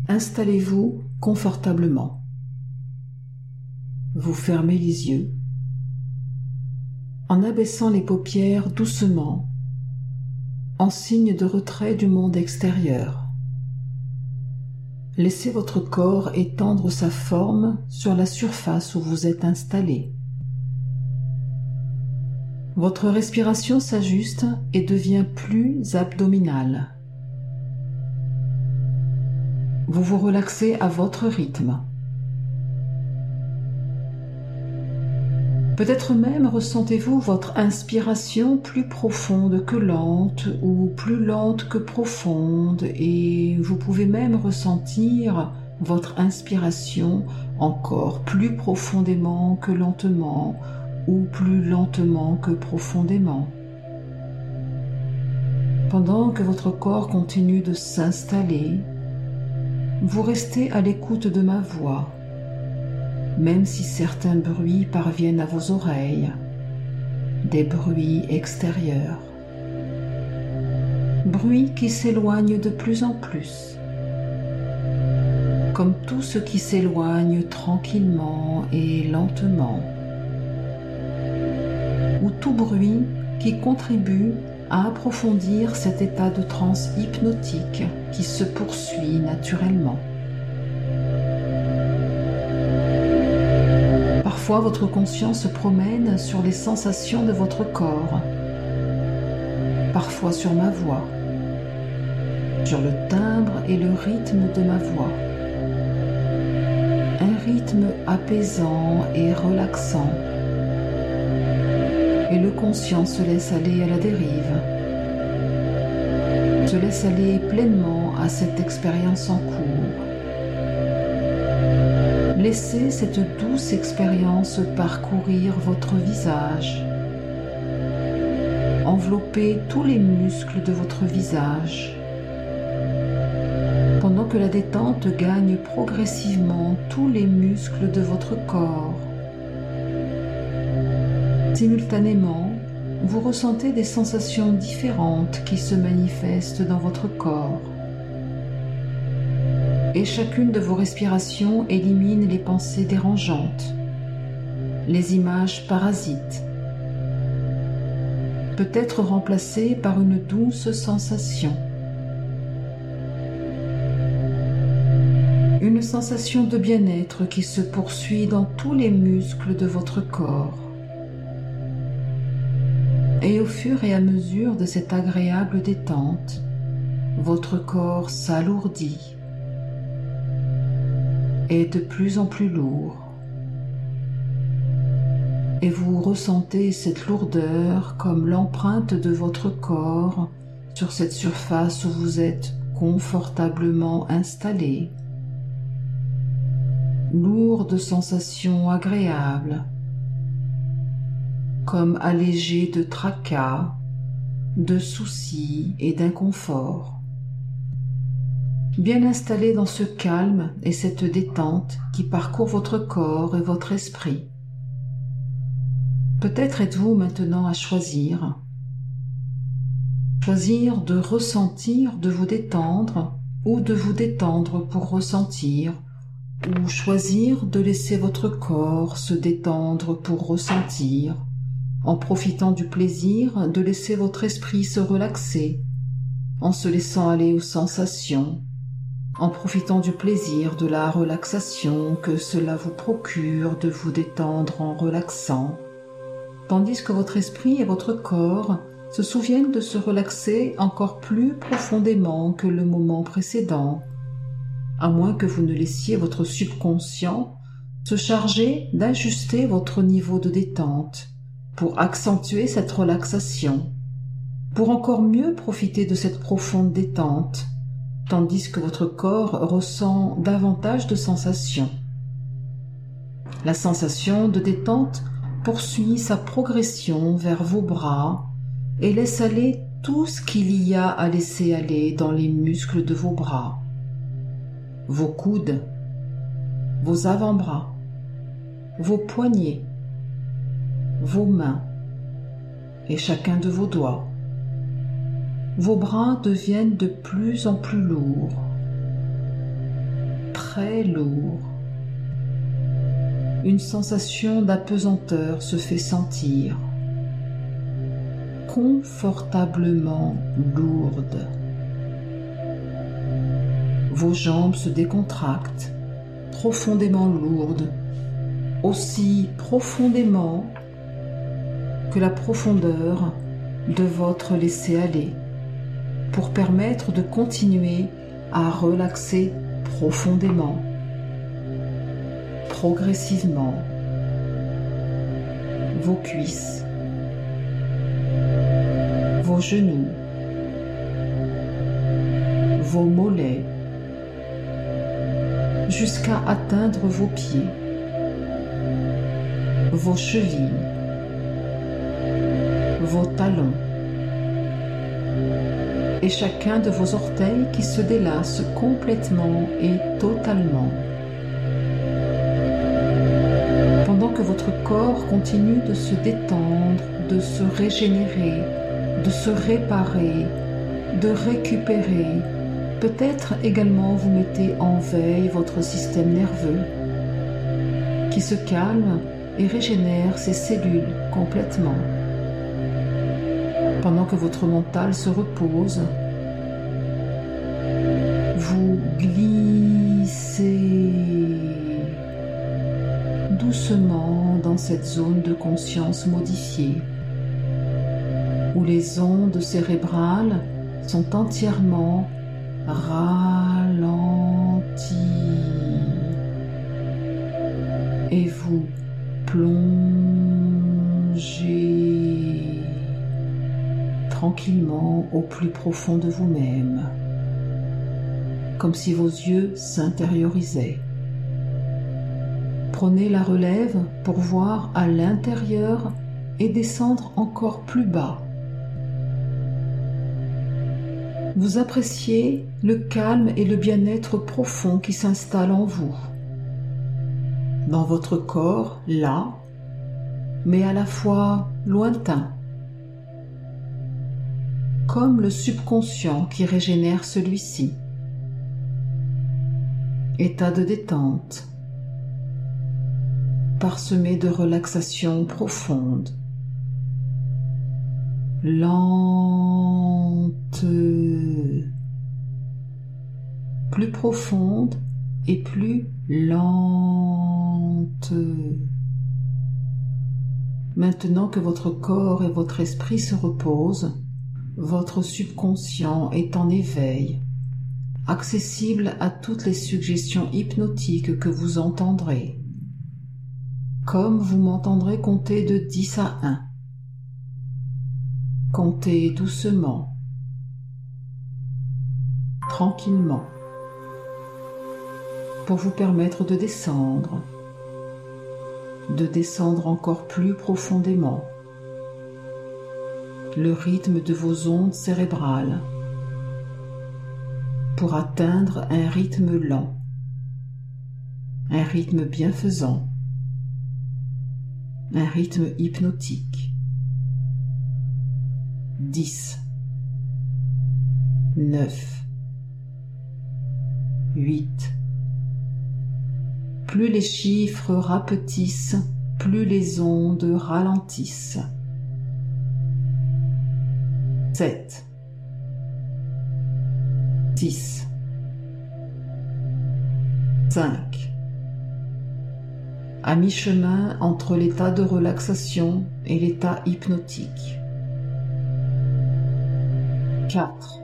Installez-vous confortablement. Vous fermez les yeux en abaissant les paupières doucement, en signe de retrait du monde extérieur. Laissez votre corps étendre sa forme sur la surface où vous êtes installé. Votre respiration s'ajuste et devient plus abdominale. Vous vous relaxez à votre rythme. Peut-être même ressentez-vous votre inspiration plus profonde que lente ou plus lente que profonde, et vous pouvez même ressentir votre inspiration encore plus profondément que lentement ou plus lentement que profondément. Pendant que votre corps continue de s'installer, vous restez à l'écoute de ma voix, même si certains bruits parviennent à vos oreilles, des bruits extérieurs, bruits qui s'éloignent de plus en plus, comme tout ce qui s'éloigne tranquillement et lentement, ou tout bruit qui contribue à approfondir cet état de transe hypnotique qui se poursuit naturellement. Parfois, votre conscience se promène sur les sensations de votre corps, parfois sur ma voix, sur le timbre et le rythme de ma voix. Un rythme apaisant et relaxant. Et le conscient se laisse aller à la dérive, se laisse aller pleinement à cette expérience en cours. Laissez cette douce expérience parcourir votre visage, envelopper tous les muscles de votre visage, pendant que la détente gagne progressivement tous les muscles de votre corps. Simultanément, vous ressentez des sensations différentes qui se manifestent dans votre corps. Et chacune de vos respirations élimine les pensées dérangeantes, les images parasites, peut être remplacées par une douce sensation. Une sensation de bien-être qui se poursuit dans tous les muscles de votre corps. Et au fur et à mesure de cette agréable détente, votre corps s'alourdit, est de plus en plus lourd. Et vous ressentez cette lourdeur comme l'empreinte de votre corps sur cette surface où vous êtes confortablement installé. Lourde sensation agréable, comme allégé de tracas, de soucis et d'inconfort. Bien installé dans ce calme et cette détente qui parcourt votre corps et votre esprit. Peut-être êtes-vous maintenant à choisir de ressentir, de vous détendre, ou de vous détendre pour ressentir, ou choisir de laisser votre corps se détendre pour ressentir, en profitant du plaisir de laisser votre esprit se relaxer, en se laissant aller aux sensations, en profitant du plaisir de la relaxation que cela vous procure de vous détendre en relaxant, tandis que votre esprit et votre corps se souviennent de se relaxer encore plus profondément que le moment précédent, à moins que vous ne laissiez votre subconscient se charger d'ajuster votre niveau de détente pour accentuer cette relaxation, pour encore mieux profiter de cette profonde détente, tandis que votre corps ressent davantage de sensations. La sensation de détente poursuit sa progression vers vos bras et laisse aller tout ce qu'il y a à laisser aller dans les muscles de vos bras, vos coudes, vos avant-bras, vos poignets, vos mains et chacun de vos doigts. Vos bras deviennent de plus en plus lourds. très lourd. Une sensation d'apesanteur se fait sentir, confortablement lourde. Vos jambes se décontractent, profondément lourdes, aussi profondément que la profondeur de votre laisser-aller, pour permettre de continuer à relaxer profondément, progressivement, vos cuisses, vos genoux, vos mollets, jusqu'à atteindre vos pieds, vos chevilles, vos talons, et chacun de vos orteils qui se délasse complètement et totalement. Pendant que votre corps continue de se détendre, de se régénérer, de se réparer, de récupérer, peut-être également vous mettez en veille votre système nerveux qui se calme et régénère ses cellules complètement. Pendant que votre mental se repose, vous glissez doucement dans cette zone de conscience modifiée, où les ondes cérébrales sont entièrement ralenties et vous plongez tranquillement au plus profond de vous-même, comme si vos yeux s'intériorisaient. Prenez la relève pour voir à l'intérieur et descendre encore plus bas. Vous appréciez le calme et le bien-être profond qui s'installe en vous, dans votre corps là, mais à la fois lointain, comme le subconscient qui régénère celui-ci. État de détente, parsemé de relaxation profonde, lente, plus profonde et plus lente. Maintenant que votre corps et votre esprit se reposent, votre subconscient est en éveil, accessible à toutes les suggestions hypnotiques que vous entendrez, comme vous m'entendrez compter de 10 à 1. Comptez doucement, tranquillement, pour vous permettre de descendre encore plus profondément, le rythme de vos ondes cérébrales, pour atteindre un rythme lent, un rythme bienfaisant, un rythme hypnotique. 10, 9, 8. Plus les chiffres rapetissent, plus les ondes ralentissent. 7, 6, 5. À mi-chemin entre l'état de relaxation et l'état hypnotique. 4,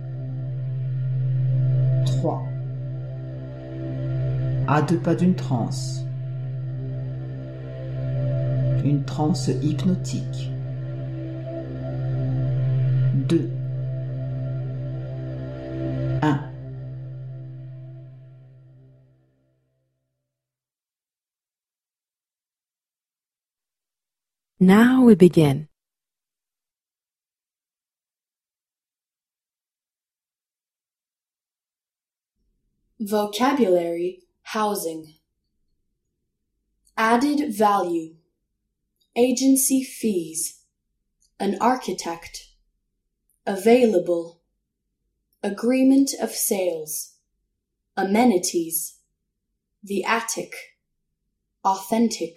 3. À 2 pas d'une transe. Une transe hypnotique. 2, 1. Now we begin. Vocabulary housing. Added value. Agency fees. An architect. Available. Agreement of sales. Amenities. the attic, authentic,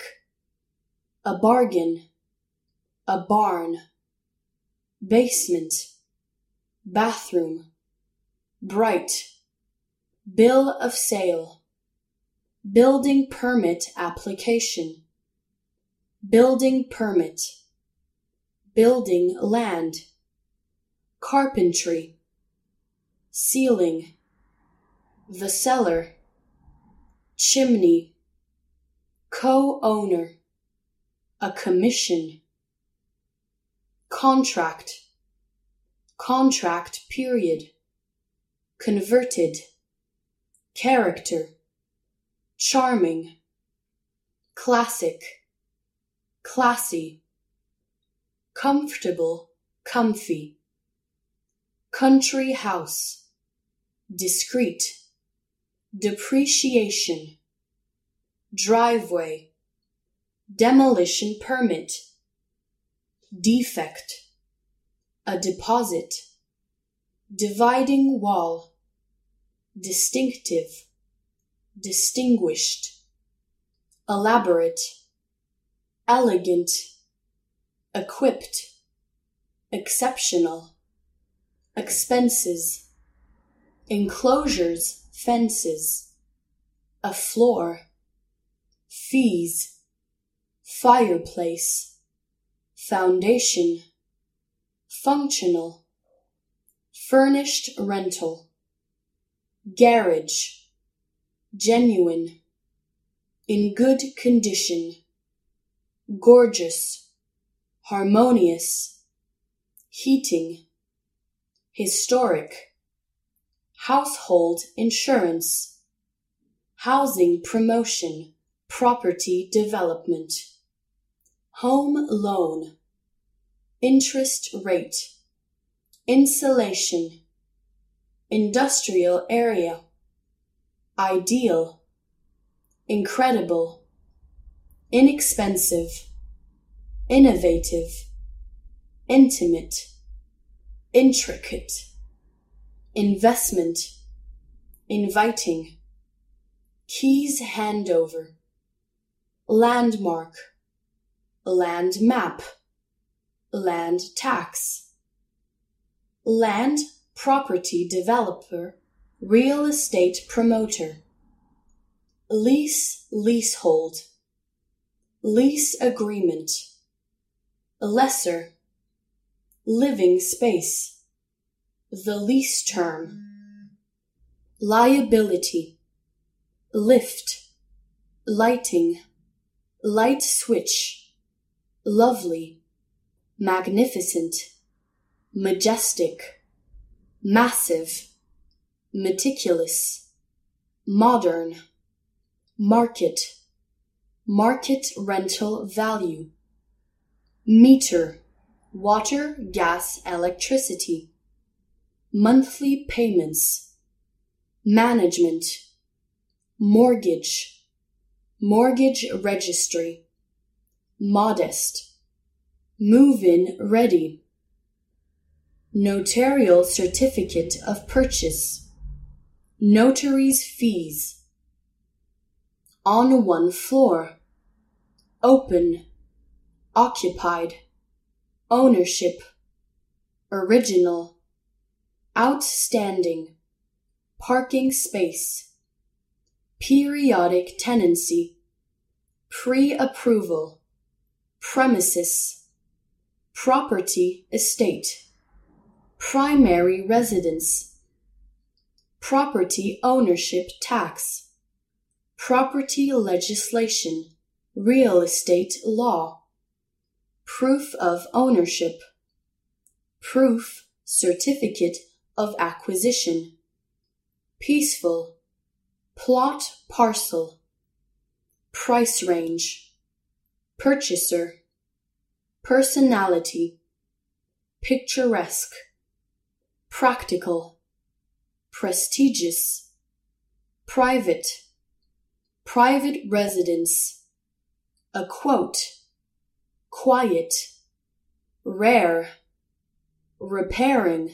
a bargain, a barn, basement, bathroom, bright, bill of sale, building permit application, building permit, building land, carpentry, ceiling, the cellar, chimney, co-owner, a commission, contract, contract period, converted, character, charming, classic, classy, comfortable, comfy, country house, discreet, depreciation, driveway, demolition permit, defect, a deposit, dividing wall, distinctive, distinguished, elaborate, elegant, equipped, exceptional, expenses, enclosures, fences, a floor, fees, fireplace, foundation, functional, furnished rental, garage, genuine, in good condition, gorgeous, harmonious, heating, historic, household insurance, housing promotion, property development, home loan, interest rate, insulation, industrial area, ideal, incredible, inexpensive, innovative, intimate, intricate, investment, inviting, keys handover, landmark, land map, land tax, land property developer, real estate promoter, lease, leasehold, lease agreement, lesser, living space, the lease term, liability, lift, lighting, light switch, lovely, magnificent, majestic, massive, meticulous, modern, market, market rental value, meter, water, gas, electricity, monthly payments, management, mortgage, mortgage registry, modest, move-in ready, notarial certificate of purchase, notary's fees, on one floor, open, occupied, ownership, original, outstanding, parking space, periodic tenancy, pre-approval, premises, property estate, primary residence, property ownership tax, property legislation, real estate law, proof of ownership, proof, certificate of acquisition, peaceful, plot parcel, price range, purchaser, personality, picturesque, practical, prestigious, private, private residence, a quote, quiet, rare, repairing,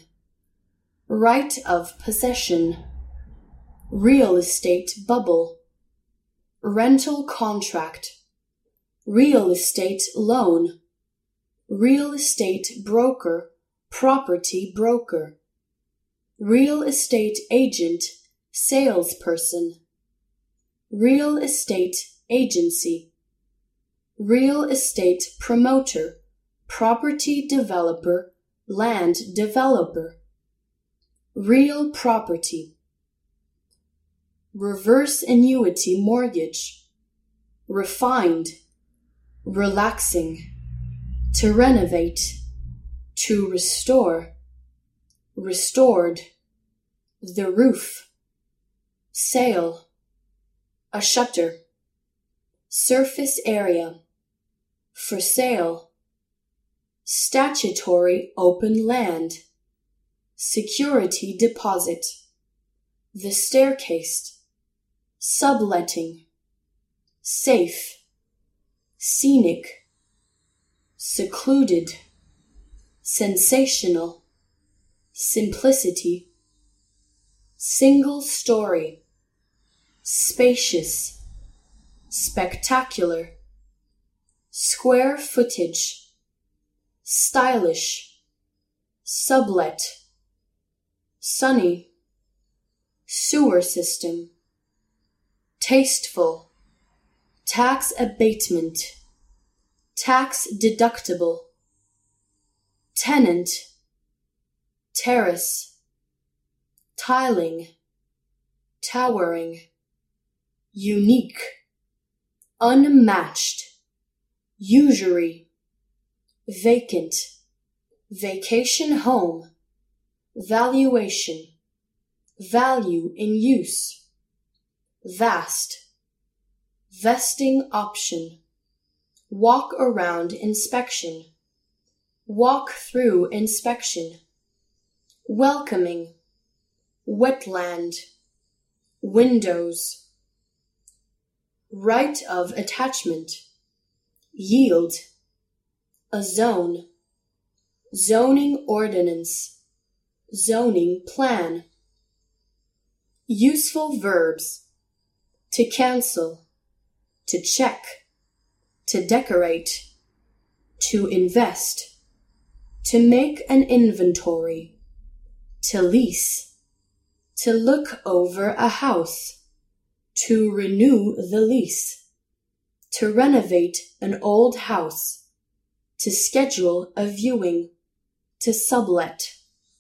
right of possession, real estate bubble, rental contract, real estate loan, real estate broker, property broker, real estate agent, salesperson, real estate agency, real estate promoter, property developer, land developer, real property, reverse annuity mortgage, refined, relaxing, to renovate, to restore, restored, the roof, sale, a shutter, surface area, for sale, statutory open land, security deposit, the staircase, subletting, safe, scenic, secluded, sensational, simplicity, single story, spacious, spectacular, square footage, stylish, sublet, sunny, sewer system, tasteful, tax abatement, tax deductible, tenant, terrace, tiling, towering, unique, unmatched, usury, vacant, vacation home, valuation, value in use, vast, vesting option, walk around inspection, walk through inspection, welcoming, wetland, windows, right of attachment, yield, a zone, zoning ordinance, zoning plan, useful verbs, to cancel, to check, to decorate, to invest, to make an inventory, to lease, to look over a house, to renew the lease, to renovate an old house, to schedule a viewing, to sublet.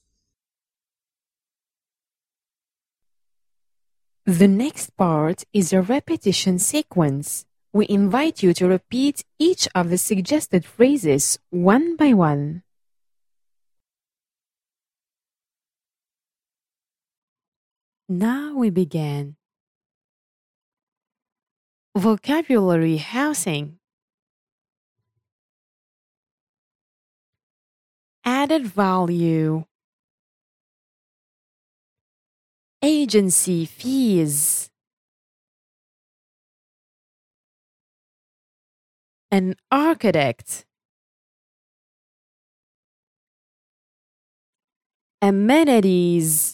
The next part is a repetition sequence. We invite you to repeat each of the suggested phrases one by one. Now we begin. Vocabulary housing. Added value. Agency fees. An architect. Amenities.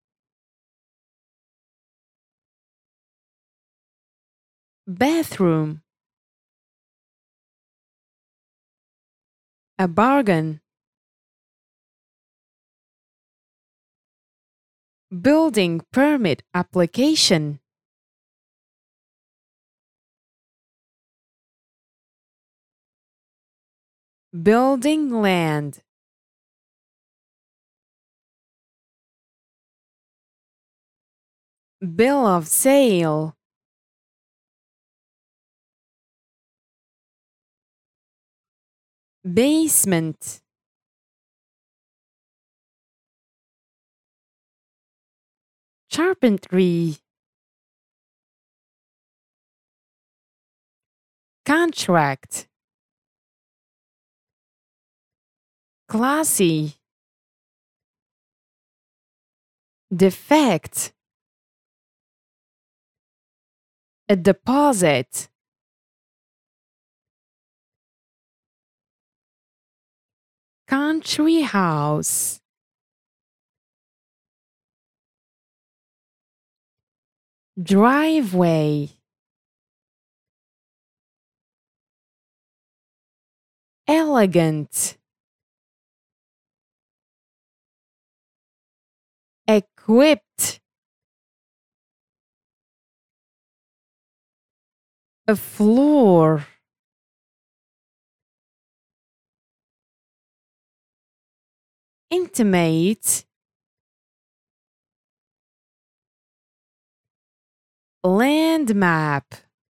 Bathroom. A bargain. Building permit application. Building land. Bill of sale. Basement. Carpentry. Contract. Classy. Defect. A deposit. Country house. Driveway. elegant, equipped, a floor, intimate, land map,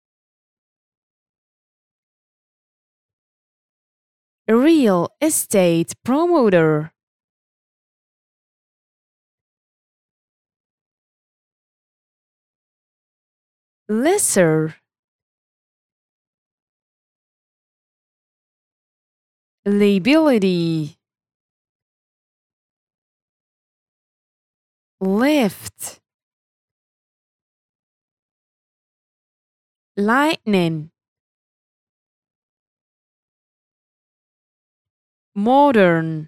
real estate promoter, lesser, liability, lift, lightning, modern,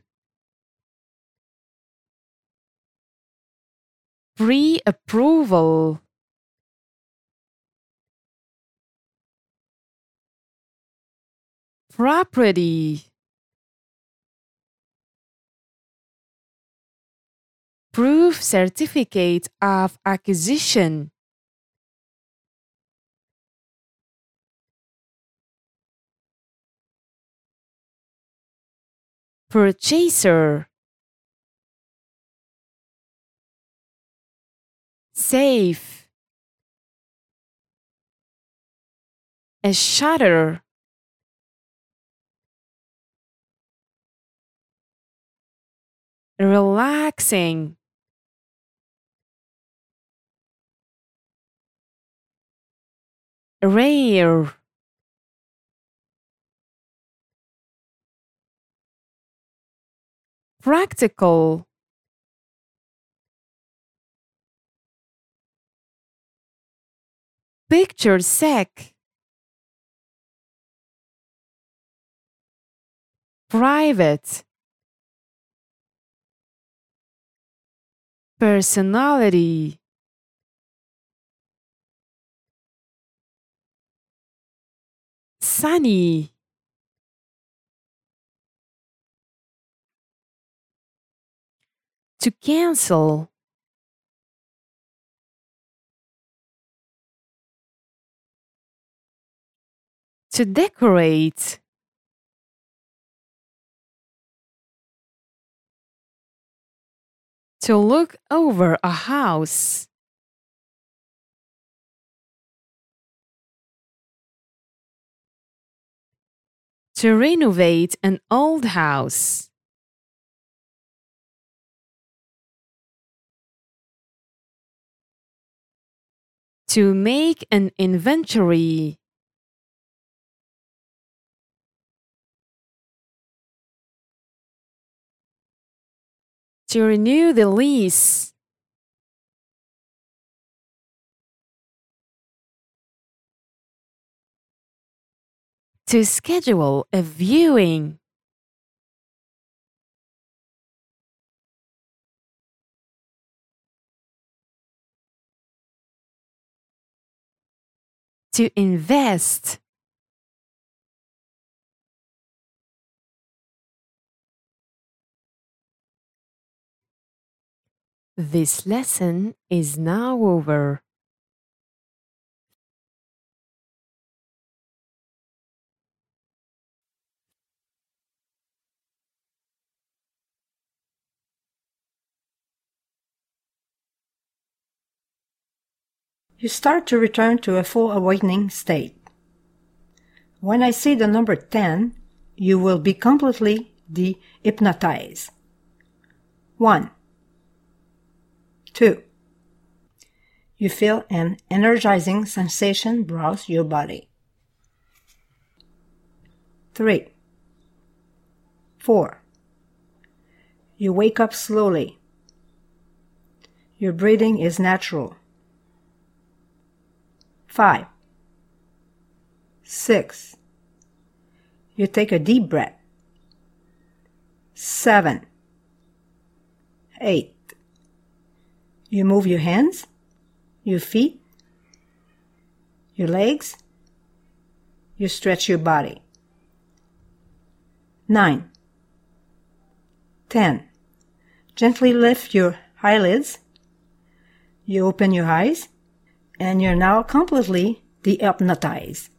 pre-approval, property, proof certificate of acquisition, purchaser, safe, a shutter, relaxing, rare, practical, picture sec, private, personality, sunny, to cancel, to decorate, to look over a house, to renovate an old house, to make an inventory, to renew the lease, to schedule a viewing, to invest, this lesson is now over. You start to return to a full awakening state. When I say the number 10, you will be completely de-hypnotized. 1, 2. You feel an energizing sensation browse your body. 3, 4. You wake up slowly. Your breathing is natural. 5, 6. You take a deep breath. 7, 8. You move your hands, your feet, your legs. You stretch your body. 9. 10. Gently lift your eyelids. You open your eyes, and you're now completely dehypnotized.